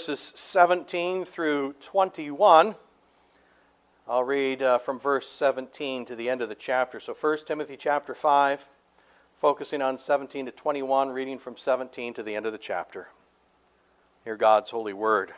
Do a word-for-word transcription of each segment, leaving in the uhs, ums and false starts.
verses seventeen through twenty-one. I'll read uh, from verse seventeen to the end of the chapter. So First Timothy chapter five, focusing on seventeen to twenty-one, reading from seventeen to the end of the chapter. Hear God's holy word.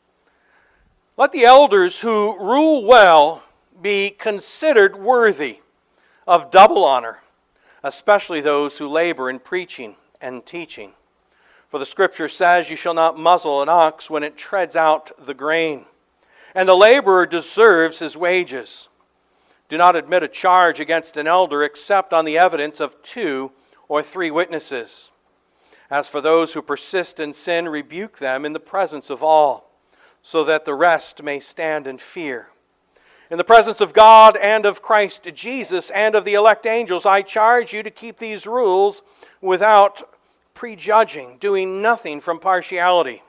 Let the elders who rule well be considered worthy of double honor, especially those who labor in preaching and teaching. For the Scripture says, "You shall not muzzle an ox when it treads out the grain, and the laborer deserves his wages. Do not admit a charge against an elder except on the evidence of two or three witnesses. As for those who persist in sin, rebuke them in the presence of all, so that the rest may stand in fear. In the presence of God and of Christ Jesus and of the elect angels, I charge you to keep these rules without prejudging, doing nothing from partiality.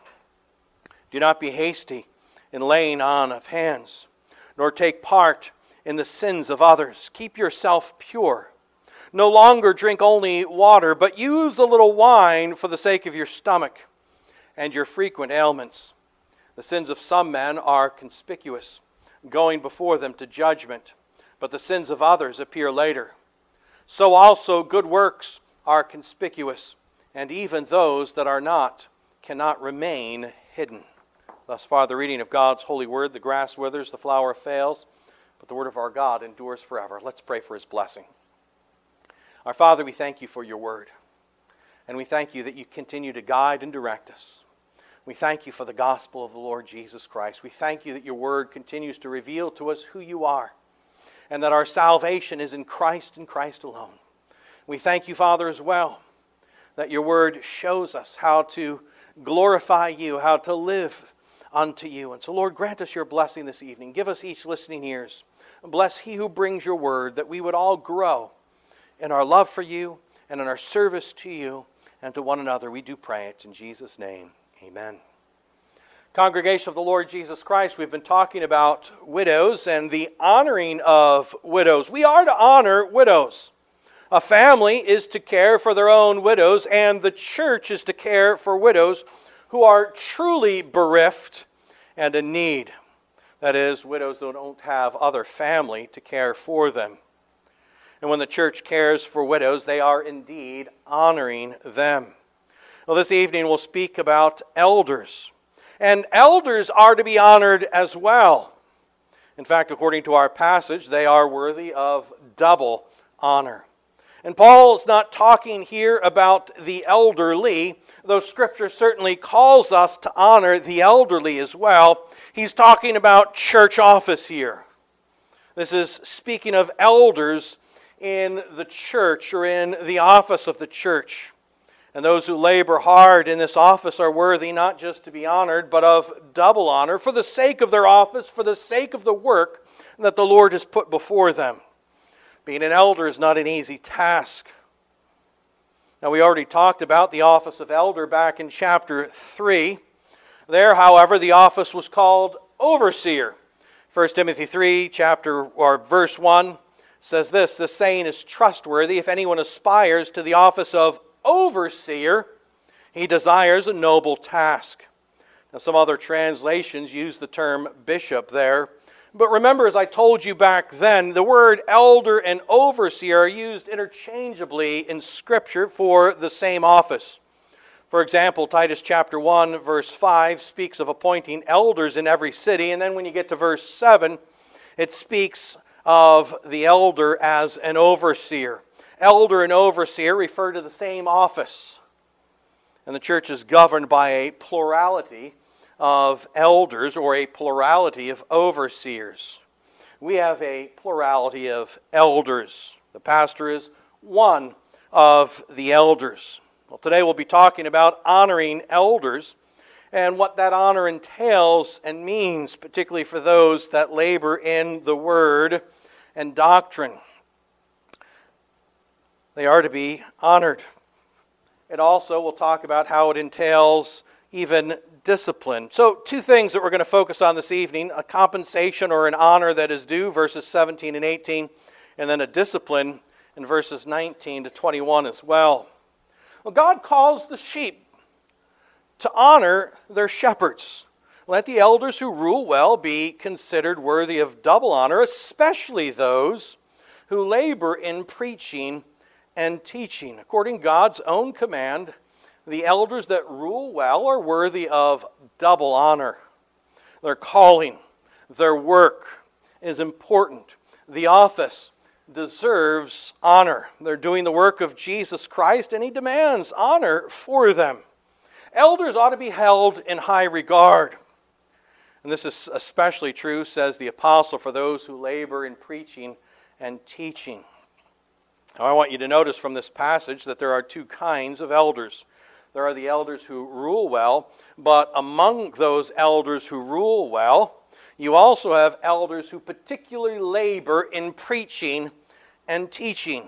Do not be hasty in laying on of hands, nor take part in the sins of others. Keep yourself pure. No longer drink only water, but use a little wine for the sake of your stomach and your frequent ailments. The sins of some men are conspicuous, going before them to judgment, but the sins of others appear later. So also good works are conspicuous, and even those that are not cannot remain hidden." Thus far the reading of God's holy word. The grass withers, the flower fails, but the word of our God endures forever. Let's pray for His blessing. Our Father, we thank You for Your word, and we thank You that You continue to guide and direct us. We thank You for the gospel of the Lord Jesus Christ. We thank You that Your word continues to reveal to us who You are, and that our salvation is in Christ and Christ alone. We thank You, Father, as well, that Your word shows us how to glorify You, how to live unto You. And so, Lord, grant us Your blessing this evening. Give us each listening ears. Bless he who brings Your word, that we would all grow in our love for You and in our service to You and to one another. We do pray it in Jesus' name. Amen. Congregation of the Lord Jesus Christ, we've been talking about widows and the honoring of widows. We are to honor widows. A family is to care for their own widows, and the church is to care for widows who are truly bereft and in need. That is, widows who don't have other family to care for them. And when the church cares for widows, they are indeed honoring them. Well, this evening we'll speak about elders. And elders are to be honored as well. In fact, according to our passage, they are worthy of double honor. And Paul is not talking here about the elderly, though Scripture certainly calls us to honor the elderly as well. He's talking about church office here. This is speaking of elders in the church or in the office of the church. And those who labor hard in this office are worthy not just to be honored, but of double honor for the sake of their office, for the sake of the work that the Lord has put before them. Being an elder is not an easy task. Now, we already talked about the office of elder back in chapter three. There, however, the office was called overseer. First Timothy three, chapter or verse one says this: "The saying is trustworthy. If anyone aspires to the office of overseer, he desires a noble task." Now, some other translations use the term bishop there. But remember, as I told you back then, the word elder and overseer are used interchangeably in Scripture for the same office. For example, Titus chapter one, verse five speaks of appointing elders in every city. And then when you get to verse seven, it speaks of the elder as an overseer. Elder and overseer refer to the same office. And the church is governed by a plurality of elders or a plurality of overseers. We have a plurality of elders. The pastor is one of the elders. Well, today we'll be talking about honoring elders and what that honor entails and means, particularly for those that labor in the word and doctrine. They are to be honored. It also will talk about how it entails even discipline. So two things that we're going to focus on this evening: a compensation or an honor that is due, verses seventeen and eighteen, and then a discipline in verses nineteen to twenty-one as well. Well, God calls the sheep to honor their shepherds. Let the elders who rule well be considered worthy of double honor, especially those who labor in preaching and teaching. According to God's own command, the elders that rule well are worthy of double honor. Their calling, their work is important. The office deserves honor. They're doing the work of Jesus Christ, and He demands honor for them. Elders ought to be held in high regard. And this is especially true, says the apostle, for those who labor in preaching and teaching. Now, I want you to notice from this passage that there are two kinds of elders. There are the elders who rule well, but among those elders who rule well, you also have elders who particularly labor in preaching and teaching.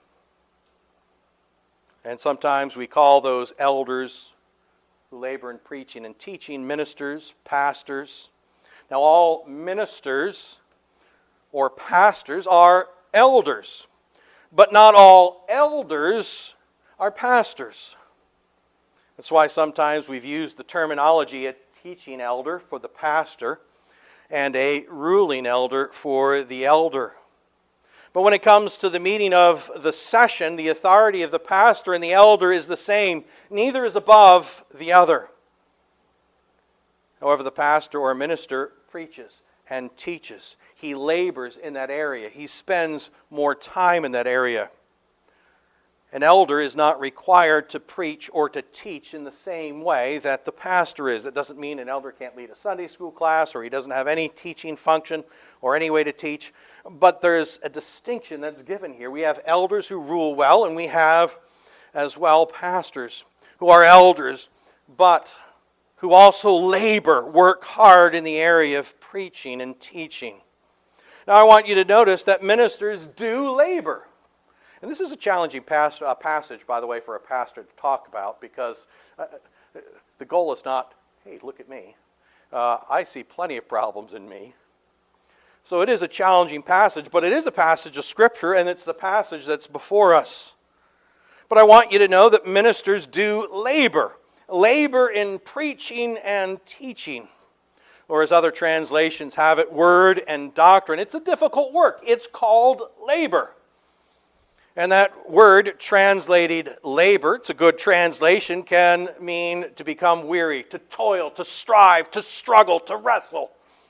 And sometimes we call those elders who labor in preaching and teaching ministers, pastors. Now, all ministers or pastors are elders, but not all elders are pastors. That's why sometimes we've used the terminology a teaching elder for the pastor and a ruling elder for the elder. But when it comes to the meeting of the session, the authority of the pastor and the elder is the same. Neither is above the other. However, the pastor or minister preaches and teaches. He labors in that area. He spends more time in that area. An elder is not required to preach or to teach in the same way that the pastor is. It doesn't mean an elder can't lead a Sunday school class or he doesn't have any teaching function or any way to teach. But there's a distinction that's given here. We have elders who rule well, and we have as well pastors who are elders, but who also labor, work hard in the area of preaching and teaching. Now I want you to notice that ministers do labor. And this is a challenging pas- uh, passage, by the way, for a pastor to talk about, because uh, the goal is not, hey, look at me. Uh, I see plenty of problems in me. So it is a challenging passage, but it is a passage of Scripture, and it's the passage that's before us. But I want you to know that ministers do labor. Labor in preaching and teaching. Or as other translations have it, word and doctrine. It's a difficult work. It's called labor. And that word translated labor, it's a good translation, can mean to become weary, to toil, to strive, to struggle, to wrestle.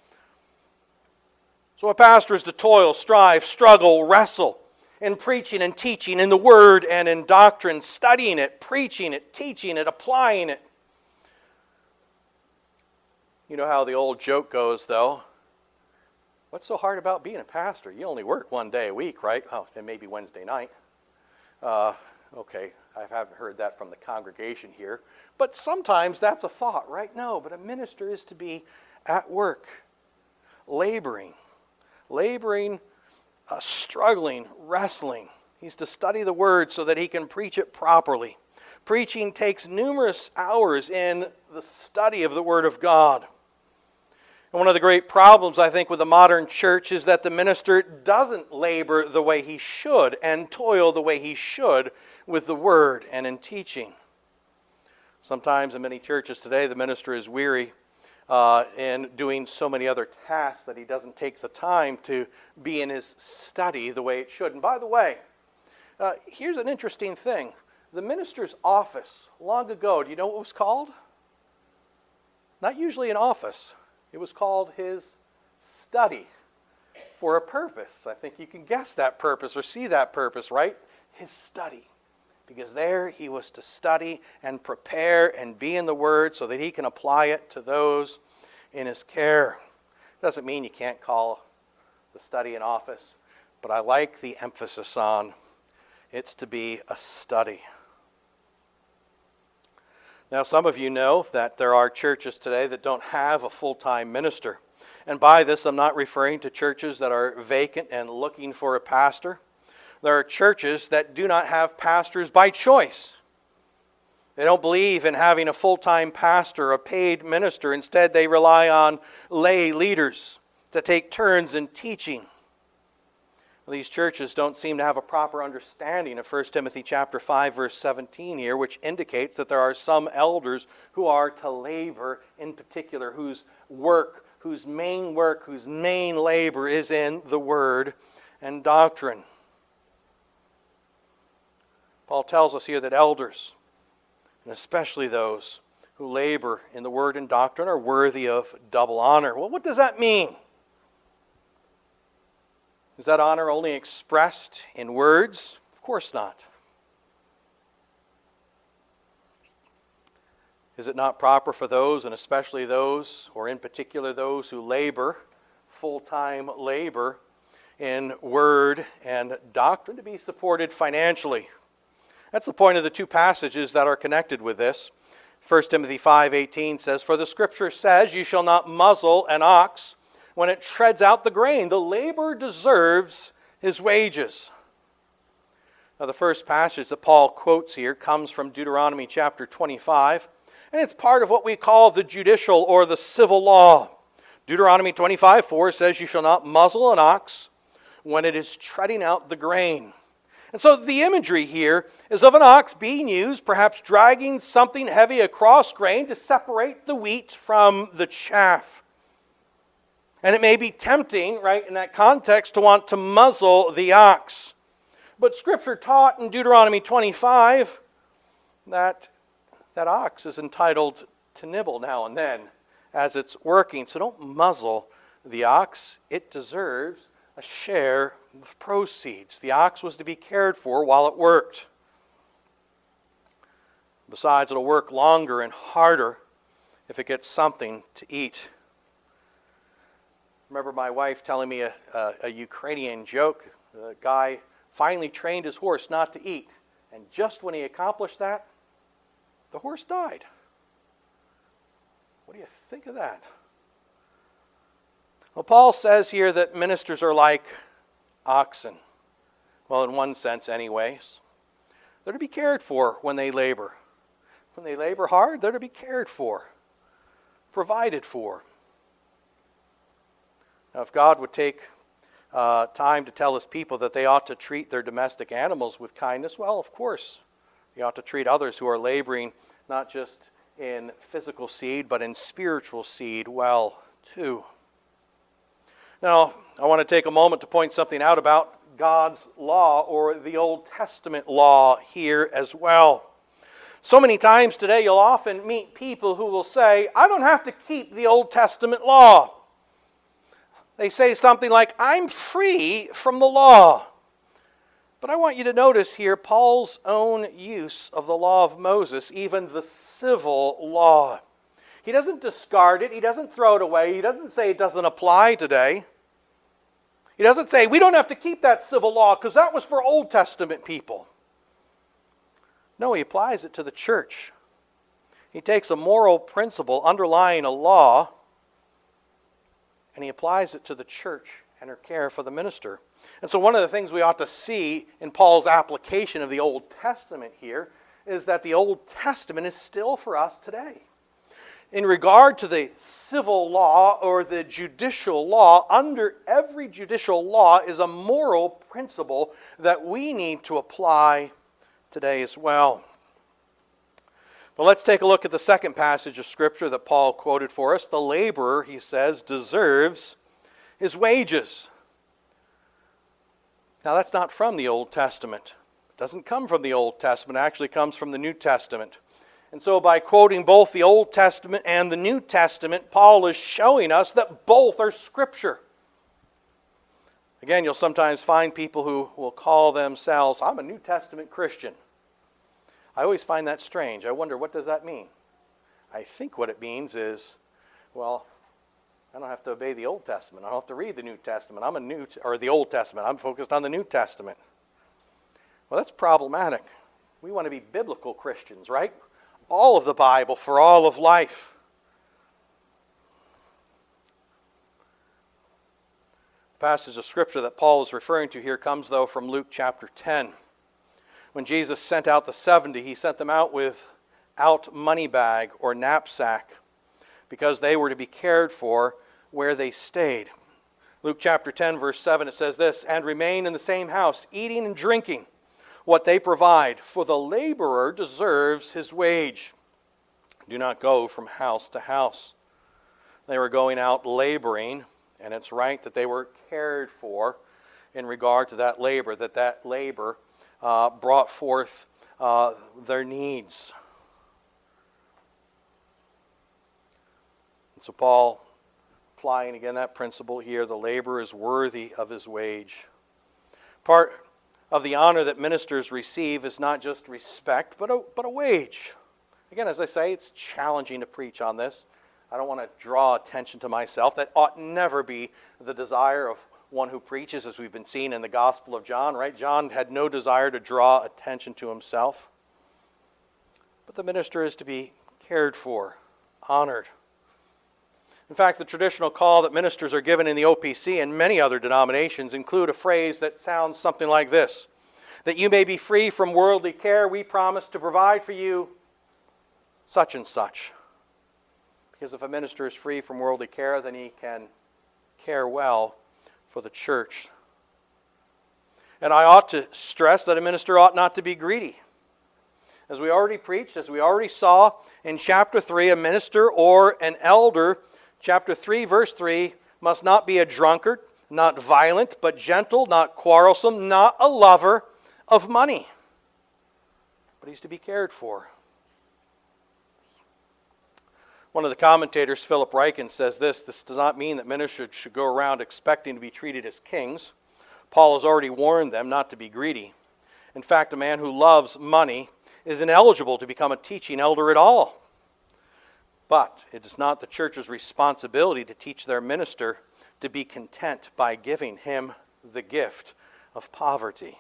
So a pastor is to toil, strive, struggle, wrestle in preaching and teaching, in the Word and in doctrine, studying it, preaching it, teaching it, applying it. You know how the old joke goes, though. What's so hard about being a pastor? You only work one day a week, right? Oh, and maybe Wednesday night. Uh, okay, I haven't heard that from the congregation here. But sometimes that's a thought, right? No, but a minister is to be at work, laboring. Laboring, uh, struggling, wrestling. He's to study the Word so that he can preach it properly. Preaching takes numerous hours in the study of the Word of God. And one of the great problems, I think, with the modern church is that the minister doesn't labor the way he should and toil the way he should with the Word and in teaching. Sometimes in many churches today, the minister is weary Uh, and doing so many other tasks that he doesn't take the time to be in his study the way it should. And by the way, uh, here's an interesting thing. The minister's office, long ago, do you know what it was called? Not usually an office. It was called his study for a purpose. I think you can guess that purpose or see that purpose, right? His study. Because there he was to study and prepare and be in the Word so that he can apply it to those in his care. Doesn't mean you can't call the study an office, but I like the emphasis on it's to be a study. Now, some of you know that there are churches today that don't have a full-time minister. And by this, I'm not referring to churches that are vacant and looking for a pastor. There are churches that do not have pastors by choice. They don't believe in having a full-time pastor, a paid minister. Instead, they rely on lay leaders to take turns in teaching. These churches don't seem to have a proper understanding of First Timothy chapter five, verse seventeen here, which indicates that there are some elders who are to labor in particular, whose work, whose main work, whose main labor is in the word and doctrine. Paul tells us here that elders, and especially those who labor in the word and doctrine, are worthy of double honor. Well, what does that mean? Is that honor only expressed in words? Of course not. Is it not proper for those, and especially those, or in particular those who labor, full-time labor, in word and doctrine, to be supported financially? That's the point of the two passages that are connected with this. First Timothy five eighteen says, "For the Scripture says, you shall not muzzle an ox when it treads out the grain. The laborer deserves his wages." Now, the first passage that Paul quotes here comes from Deuteronomy chapter twenty-five, and it's part of what we call the judicial or the civil law. Deuteronomy twenty-five four says, "You shall not muzzle an ox when it is treading out the grain." And so the imagery here is of an ox being used, perhaps dragging something heavy across grain to separate the wheat from the chaff. And it may be tempting, right, in that context to want to muzzle the ox. But Scripture taught in Deuteronomy twenty-five that that ox is entitled to nibble now and then as it's working. So don't muzzle the ox. It deserves a share of proceeds. The ox was to be cared for while it worked. Besides, it'll work longer and harder if it gets something to eat. Remember my wife telling me a, a, a Ukrainian joke. The guy finally trained his horse not to eat. And just when he accomplished that, the horse died. What do you think of that? Well, Paul says here that ministers are like oxen. Well, in one sense anyways. They're to be cared for when they labor. When they labor hard, they're to be cared for, provided for. Now, if God would take uh, time to tell His people that they ought to treat their domestic animals with kindness, well, of course, He ought to treat others who are laboring not just in physical seed, but in spiritual seed well, too. Now, I want to take a moment to point something out about God's law, or the Old Testament law here as well. So many times today you'll often meet people who will say, "I don't have to keep the Old Testament law." They say something like, "I'm free from the law." But I want you to notice here Paul's own use of the law of Moses, even the civil law. He doesn't discard it. He doesn't throw it away. He doesn't say it doesn't apply today. He doesn't say, we don't have to keep that civil law because that was for Old Testament people. No, he applies it to the church. He takes a moral principle underlying a law and he applies it to the church and her care for the minister. And so one of the things we ought to see in Paul's application of the Old Testament here is that the Old Testament is still for us today. In regard to the civil law or the judicial law, under every judicial law is a moral principle that we need to apply today as well. But let's take a look at the second passage of Scripture that Paul quoted for us. The laborer, he says, deserves his wages. Now that's not from the Old Testament. It doesn't come from the Old Testament. It actually comes from the New Testament. And so by quoting both the Old Testament and the New Testament, Paul is showing us that both are Scripture. Again, you'll sometimes find people who will call themselves, "I'm a New Testament Christian." I always find that strange. I wonder, what does that mean? I think what it means is, well, I don't have to obey the Old Testament. I don't have to read the New Testament. I'm a new, or the Old Testament. I'm focused on the New Testament. Well, that's problematic. We want to be biblical Christians, right? All of the Bible for all of life. The passage of Scripture that Paul is referring to here comes, though, from Luke chapter ten. When Jesus sent out the seventy, he sent them out without money bag or knapsack because they were to be cared for where they stayed. Luke chapter ten, verse seven, it says this, "And remain in the same house, eating and drinking what they provide, for the laborer deserves his wage. Do not go from house to house." They were going out laboring, and it's right that they were cared for in regard to that labor, that that labor uh, brought forth uh, their needs. And so Paul, applying again that principle here, the laborer is worthy of his wage. Part of the honor that ministers receive is not just respect, but a, but a wage. Again, as I say, it's challenging to preach on this. I don't want to draw attention to myself. That ought never be the desire of one who preaches, as we've been seeing in the Gospel of John, right? John had no desire to draw attention to himself. But the minister is to be cared for, honored. In fact, the traditional call that ministers are given in the O P C and many other denominations include a phrase that sounds something like this: "That you may be free from worldly care, we promise to provide for you such and such." Because if a minister is free from worldly care, then he can care well for the church. And I ought to stress that a minister ought not to be greedy. As we already preached, as we already saw in chapter three, a minister or an elder, chapter three, verse three, must not be a drunkard, not violent, but gentle, not quarrelsome, not a lover of money. But he's to be cared for. One of the commentators, Philip Ryken, says this: "This does not mean that ministers should go around expecting to be treated as kings. Paul has already warned them not to be greedy. In fact, a man who loves money is ineligible to become a teaching elder at all. But it is not the church's responsibility to teach their minister to be content by giving him the gift of poverty."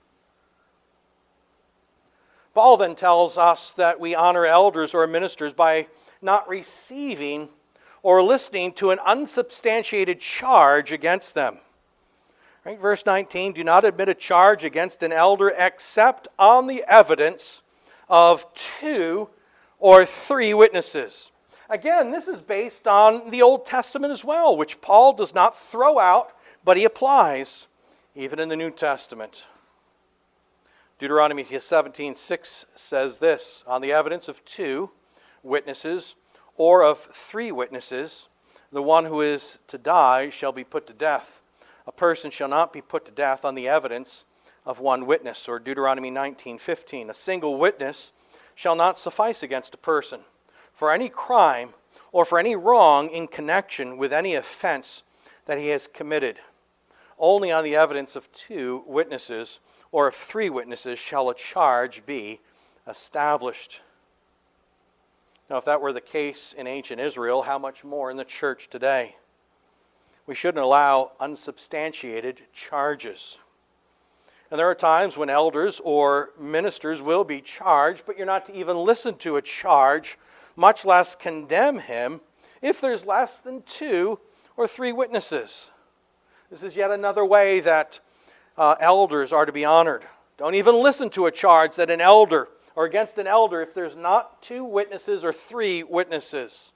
Paul then tells us that we honor elders or ministers by not receiving or listening to an unsubstantiated charge against them. Right? Verse nineteen, "Do not admit a charge against an elder except on the evidence of two or three witnesses." Again, this is based on the Old Testament as well, which Paul does not throw out, but he applies even in the New Testament. Deuteronomy seventeen six says this: "On the evidence of two witnesses or of three witnesses, the one who is to die shall be put to death. A person shall not be put to death on the evidence of one witness." Or Deuteronomy nineteen fifteen, "A single witness shall not suffice against a person for any crime or for any wrong in connection with any offense that he has committed. Only on the evidence of two witnesses or of three witnesses shall a charge be established." Now, if that were the case in ancient Israel, how much more in the church today? We shouldn't allow unsubstantiated charges. And there are times when elders or ministers will be charged, but you're not to even listen to a charge, much less condemn him, if there's less than two or three witnesses. This is yet another way that uh, elders are to be honored. Don't even listen to a charge that an elder or against an elder if there's not two witnesses or three witnesses.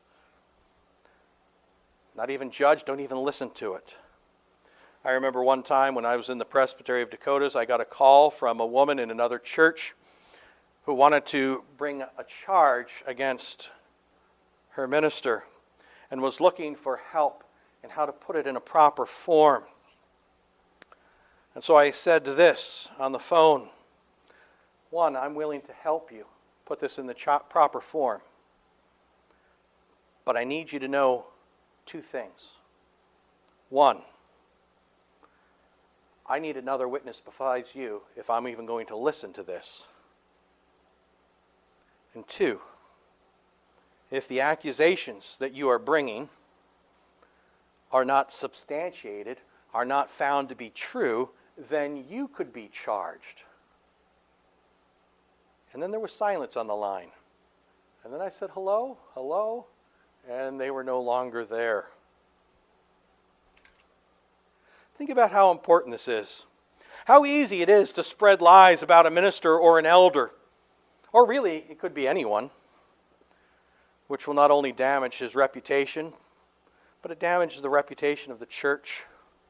Not even judge, don't even listen to it. I remember one time when I was in the Presbytery of Dakotas, I got a call from a woman in another church who wanted to bring a charge against her minister and was looking for help in how to put it in a proper form. And so I said this on the phone: "One, I'm willing to help you put this in the cho- proper form. But I need you to know two things. One, I need another witness besides you if I'm even going to listen to this. And two, if the accusations that you are bringing are not substantiated, are not found to be true, then you could be charged." And then there was silence on the line. And then I said, "Hello, hello," and they were no longer there. Think about how important this is. How easy it is to spread lies about a minister or an elder, or really, it could be anyone, which will not only damage his reputation, but it damages the reputation of the church.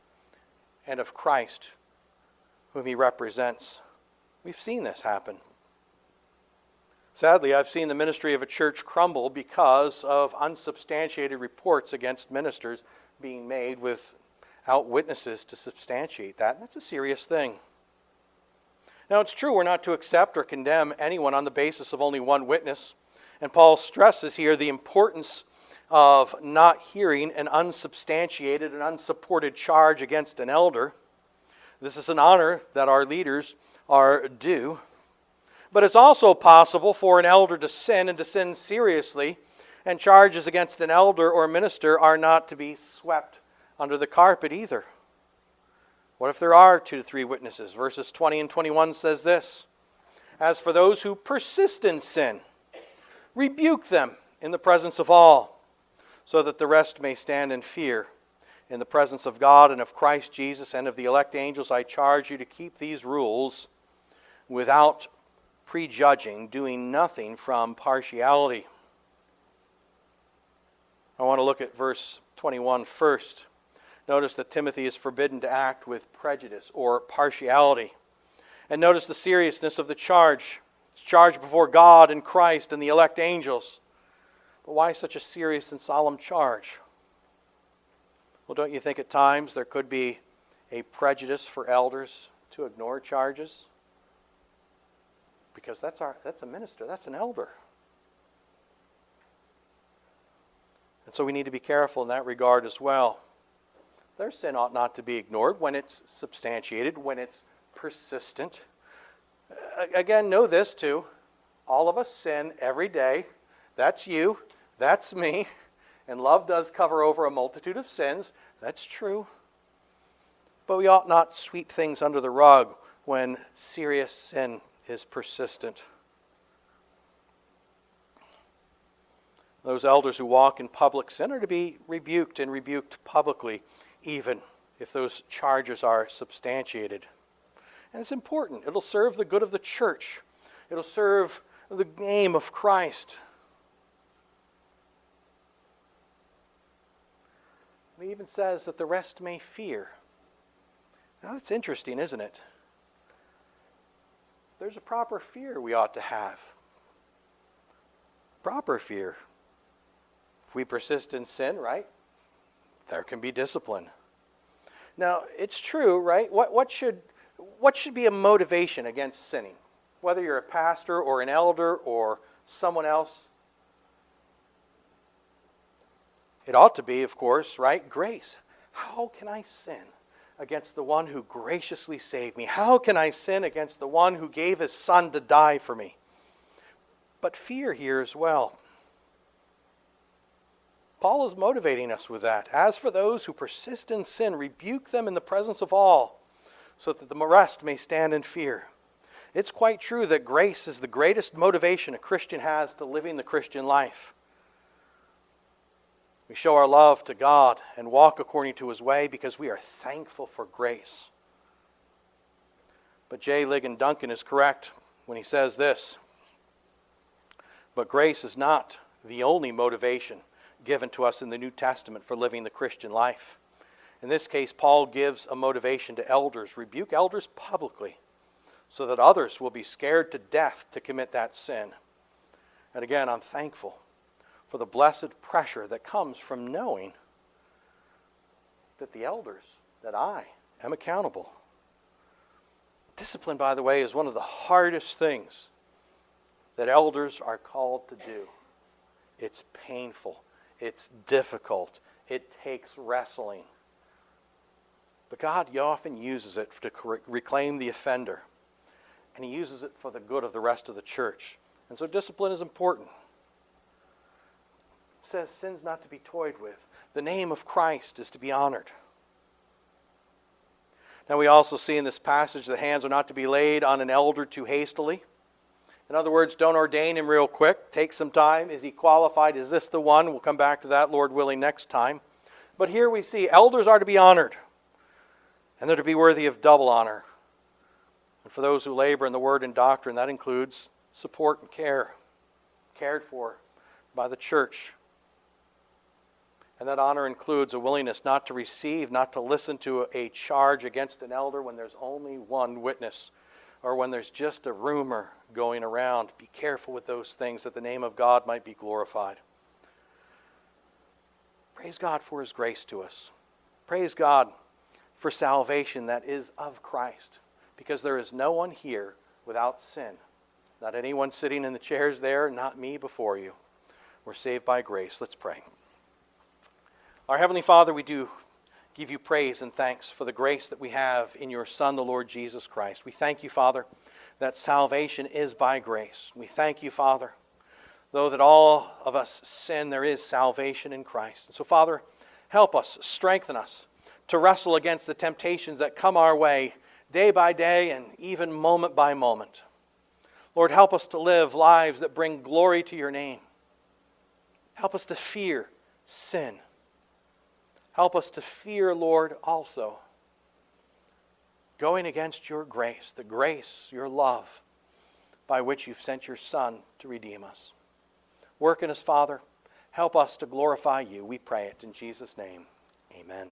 and of Christ, whom he represents. We've seen this happen. Sadly, I've seen the ministry of a church crumble because of unsubstantiated reports against ministers being made without witnesses to substantiate that. And that's a serious thing. Now, it's true we're not to accept or condemn anyone on the basis of only one witness. And Paul stresses here the importance of not hearing an unsubstantiated and unsupported charge against an elder. This is an honor that our leaders are due. But it's also possible for an elder to sin and to sin seriously, and charges against an elder or minister are not to be swept under the carpet either. What if there are two to three witnesses? Verses twenty and twenty-one says this: "As for those who persist in sin, rebuke them in the presence of all, so that the rest may stand in fear. In the presence of God and of Christ Jesus and of the elect angels, I charge you to keep these rules without prejudging, doing nothing from partiality." I want to look at verse twenty-one first. Notice that Timothy is forbidden to act with prejudice or partiality. And notice the seriousness of the charge. It's charged before God and Christ and the elect angels. But why such a serious and solemn charge? Well, don't you think at times there could be a prejudice for elders to ignore charges? Because that's our that's a minister, that's an elder. And so we need to be careful in that regard as well. Their sin ought not to be ignored when it's substantiated, when it's persistent. Again, know this too. All of us sin every day. That's you. That's me. And love does cover over a multitude of sins. That's true. But we ought not sweep things under the rug when serious sin is persistent. Those elders who walk in public sin are to be rebuked, and rebuked publicly, even if those charges are substantiated. And it's important. It'll serve the good of the church. It'll serve the name of Christ. He even says that the rest may fear. Now that's interesting, isn't it? There's a proper fear we ought to have. Proper fear. If we persist in sin, right, there can be discipline. Now, it's true, right? What, what should, what should be a motivation against sinning? Whether you're a pastor or an elder or someone else. It ought to be, of course, right? Grace. How can I sin against the one who graciously saved me? How can I sin against the one who gave his son to die for me? But fear here as well. Paul is motivating us with that. As for those who persist in sin, rebuke them in the presence of all, so that the rest may stand in fear. It's quite true that grace is the greatest motivation a Christian has to living the Christian life. We show our love to God and walk according to His way because we are thankful for grace. But J. Ligon Duncan is correct when he says this: "But grace is not the only motivation given to us in the New Testament for living the Christian life. In this case, Paul gives a motivation to elders. Rebuke elders publicly so that others will be scared to death to commit that sin." And again, I'm thankful for the blessed pressure that comes from knowing that the elders, that I am accountable. Discipline, by the way, is one of the hardest things that elders are called to do. It's painful. It's difficult. It takes wrestling. But God often uses it to reclaim the offender. And He uses it for the good of the rest of the church. And so discipline is important. It says sin's not to be toyed with. The name of Christ is to be honored. Now we also see in this passage that hands are not to be laid on an elder too hastily. In other words, don't ordain him real quick. Take some time. Is he qualified? Is this the one? We'll come back to that, Lord willing, next time. But here we see elders are to be honored. And they're to be worthy of double honor. And for those who labor in the word and doctrine, that includes support and care. Cared for by the church. And that honor includes a willingness not to receive, not to listen to a charge against an elder when there's only one witness, or when there's just a rumor going around. Be careful with those things, that the name of God might be glorified. Praise God for His grace to us. Praise God for salvation that is of Christ, because there is no one here without sin. Not anyone sitting in the chairs there, not me before you. We're saved by grace. Let's pray. Our Heavenly Father, we do give you praise and thanks for the grace that we have in your Son, the Lord Jesus Christ. We thank you, Father, that salvation is by grace. We thank you, Father, though that all of us sin, there is salvation in Christ. And so, Father, help us, strengthen us to wrestle against the temptations that come our way day by day and even moment by moment. Lord, help us to live lives that bring glory to your name. Help us to fear sin. Help us to fear, Lord, also going against your grace, the grace, your love, by which you've sent your Son to redeem us. Work in us, Father. Help us to glorify you. We pray it in Jesus' name. Amen.